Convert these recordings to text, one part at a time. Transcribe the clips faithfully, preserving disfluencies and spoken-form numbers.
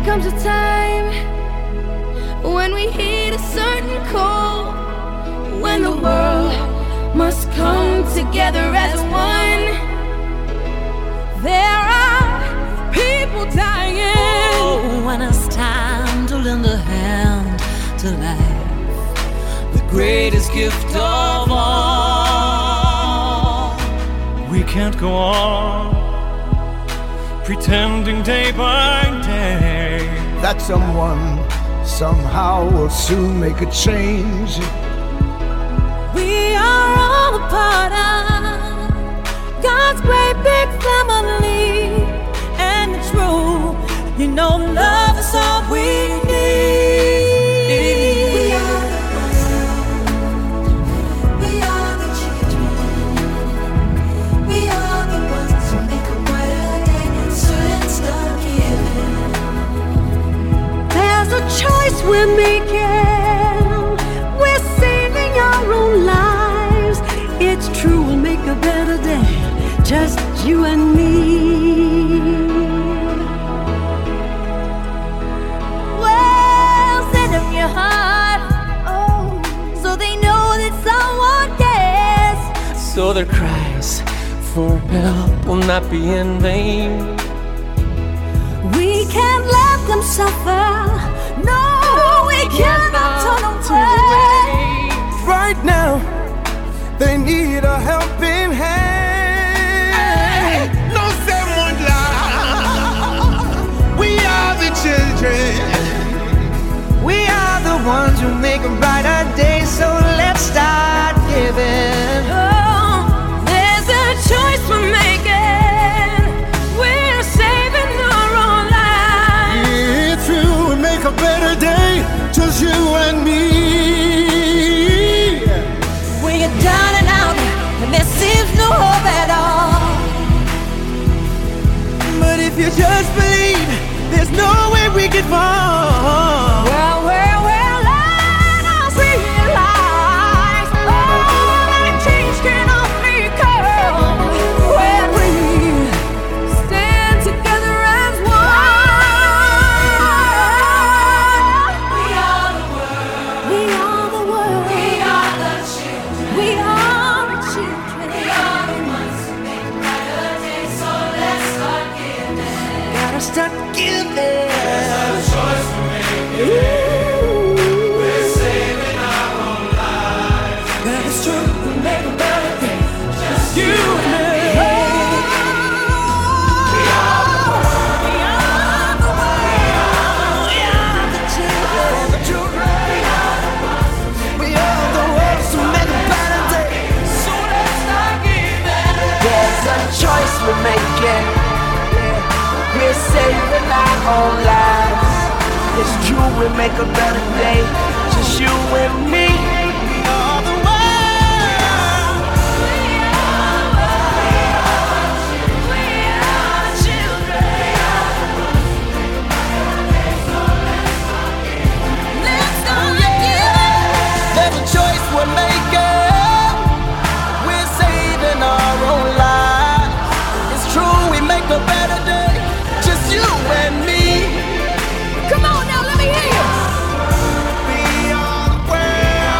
There comes a time when we heed a certain call, when the world must come together as one. There are people dying. Oh, when it's time to lend a hand to life, the greatest gift of all. We can't go on pretending day by day that someone somehow will soon make a change. We are all a part of God's great big family, and it's true, you know, love is all we need. We are the ones, we are the children, we are the ones who make a brighter day, so let's start giving. There's a choice we're making, we're saving our own lives. It's true, we'll make a better day, just you and me. Well, send them your heart, oh, so they know that someone cares. So their cries for help will not be in vain. We can't let them suffer, no, we cannot turn away. Right now, they need a helping hand. No someone love. We are the children. We are the ones who make a brighter day, so let's start giving. Oh, there's a choice we're making. We're saving our own lives. It's true, we make a better day, just you and me. When you're down and out, and there seems no hope at all, But if you just believe, there's no way we can fall. Well, well, well, let us realize, oh, that change can only come when we stand together as one. We are the world, We are the world. we are the children, We are the children. we are the ones who make a brighter day, so let's start giving. Gotta start giving. We're saving our own lives. That's true, we make a better day, Just you and me. we are the world, we are the world, we are the children, The children. we are the ones who We are the ones who make a better day. so let's start giving. There's a choice we're making. We're saving our own lives. It's true, we make a better day. Just you and me. We are the world. We are the children, we are the ones who make a brighter day, so let's start giving. Let's start giving. There's a choice we're making. We're saving our own lives. It's true, we make a better day. Just you and me. Come on now, let me hear you. We are the world.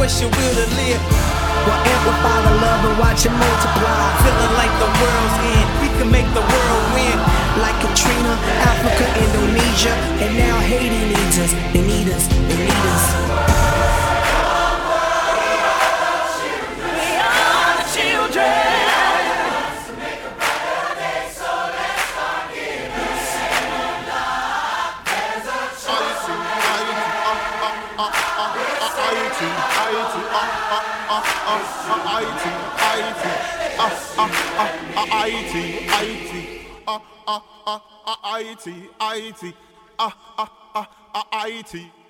what's your will to live? We'll amplify the love and watch it multiply. Feeling like the world's end, we can make the world win. Like Katrina, Africa, Indonesia, and now Haiti needs us. They need us, they need us. We are the children. I T, I T, I T, I T, I T,